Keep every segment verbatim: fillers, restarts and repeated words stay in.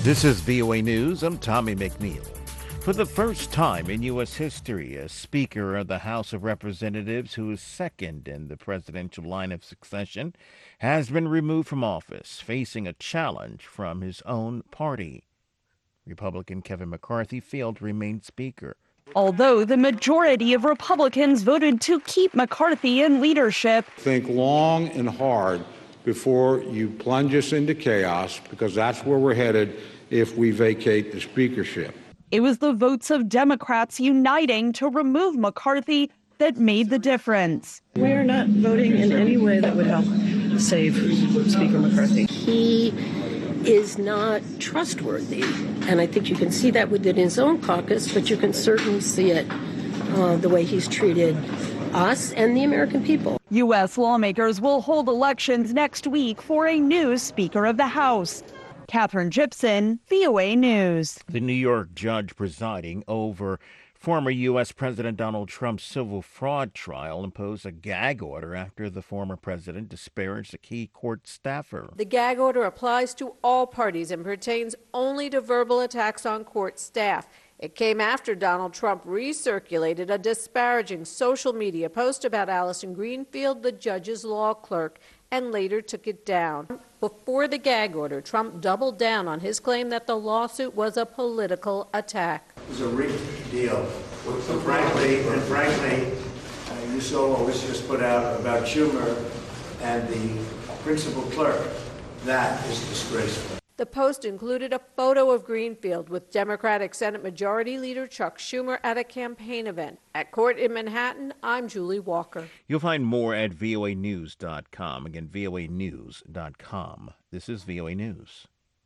This is V O A News. I'm Tommy McNeil. For the first time in U S history, a Speaker of the House of Representatives who is second in the presidential line of succession has been removed from office, facing a challenge from his own party. Republican Kevin McCarthy failed to remain Speaker. Although the majority of Republicans voted to keep McCarthy in leadership. Think long and hard before you plunge us into chaos, because that's where we're headed if we vacate the speakership. It was the votes of Democrats uniting to remove McCarthy that made the difference. We are not voting in any way that would help save Speaker McCarthy. He is not trustworthy, and I think you can see that within his own caucus, but you can certainly see it uh, the way he's treated us and the American people. U S lawmakers will hold elections next week for a new Speaker of the House. Catherine Gibson, V O A News. The New York judge presiding over former U S President Donald Trump's civil fraud trial imposed a gag order after the former president disparaged a key court staffer. The gag order applies to all parties and pertains only to verbal attacks on court staff. It came after Donald Trump recirculated a disparaging social media post about Allison Greenfield, the judge's law clerk, and later took it down. Before the gag order, Trump doubled down on his claim that the lawsuit was a political attack. It was a rigged deal. So frankly, and frankly, uh, you saw what was just put out about Schumer and the principal clerk. That is disgraceful. The post included a photo of Greenfield with Democratic Senate Majority Leader Chuck Schumer at a campaign event. At court in Manhattan, I'm Julie Walker. You'll find more at V O A news dot com. Again, V O A news dot com. This is V O A News.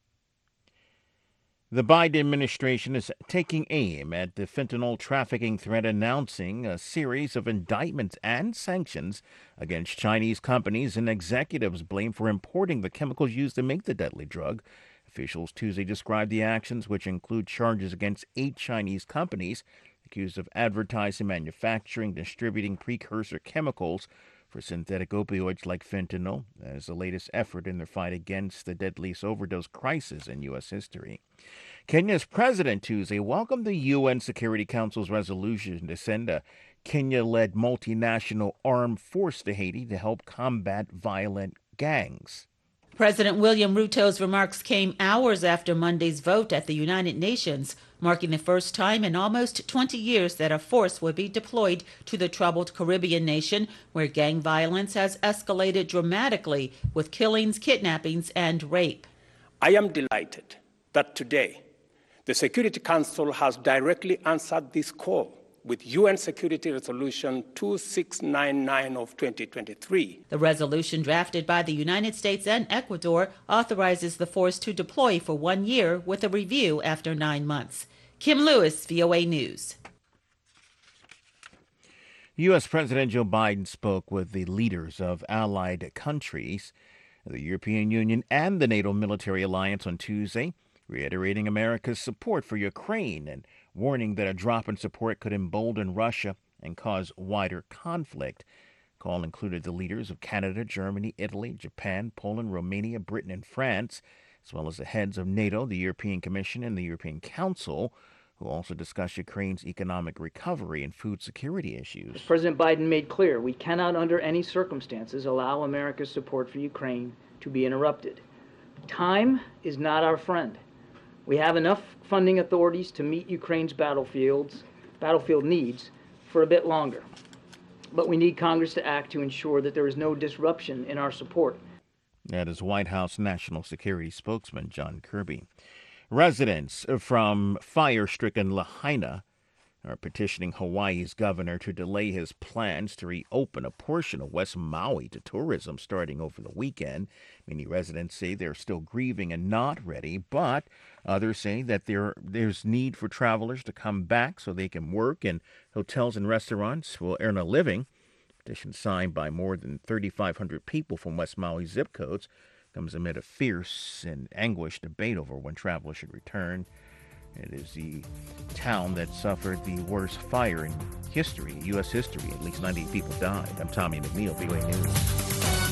The Biden administration is taking aim at the fentanyl trafficking threat, announcing a series of indictments and sanctions against Chinese companies and executives blamed for importing the chemicals used to make the deadly drug. Officials Tuesday described the actions, which include charges against eight Chinese companies accused of advertising, manufacturing, distributing precursor chemicals for synthetic opioids like fentanyl, as the latest effort in their fight against the deadliest overdose crisis in U S history. Kenya's president Tuesday welcomed the U N Security Council's resolution to send a Kenya-led multinational armed force to Haiti to help combat violent gangs. President William Ruto's remarks came hours after Monday's vote at the United Nations, marking the first time in almost twenty years that a force would be deployed to the troubled Caribbean nation, where gang violence has escalated dramatically with killings, kidnappings, and rape. I am delighted that today the Security Council has directly answered this call with U N Security Resolution two six nine nine of twenty twenty-three. The resolution, drafted by the United States and Ecuador, authorizes the force to deploy for one year with a review after nine months. Kim Lewis, V O A News. U S. President Joe Biden spoke with the leaders of allied countries, the European Union, and the NATO military alliance on Tuesday, reiterating America's support for Ukraine and warning that a drop in support could embolden Russia and cause wider conflict. The call included the leaders of Canada, Germany, Italy, Japan, Poland, Romania, Britain, and France, as well as the heads of NATO, the European Commission, and the European Council, who also discussed Ukraine's economic recovery and food security issues. As President Biden made clear, we cannot under any circumstances allow America's support for Ukraine to be interrupted. Time is not our friend. We have enough funding authorities to meet Ukraine's battlefields, battlefield needs for a bit longer. But we need Congress to act to ensure that there is no disruption in our support. That is White House National Security spokesman John Kirby. Residents from fire-stricken Lahaina are petitioning Hawaii's governor to delay his plans to reopen a portion of West Maui to tourism starting over the weekend. Many residents say they're still grieving and not ready, but others say that there there's need for travelers to come back so they can work and hotels and restaurants will earn a living. Petition signed by more than thirty-five hundred people from West Maui zip codes comes amid a fierce and anguished debate over when travelers should return. It is the town that suffered the worst fire in history, U S history. At least ninety people died. I'm Tommy McNeil, V O A News.